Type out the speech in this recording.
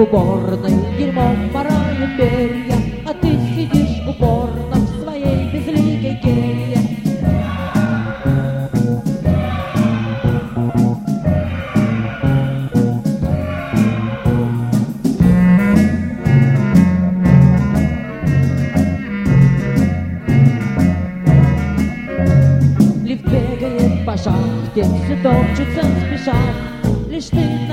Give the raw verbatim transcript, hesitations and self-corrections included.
уборной дерьмом морают перья, а ты сидишь упорно в своей безликой келье. Лифт бегает по шахте, все топчутся спеша, лишь ты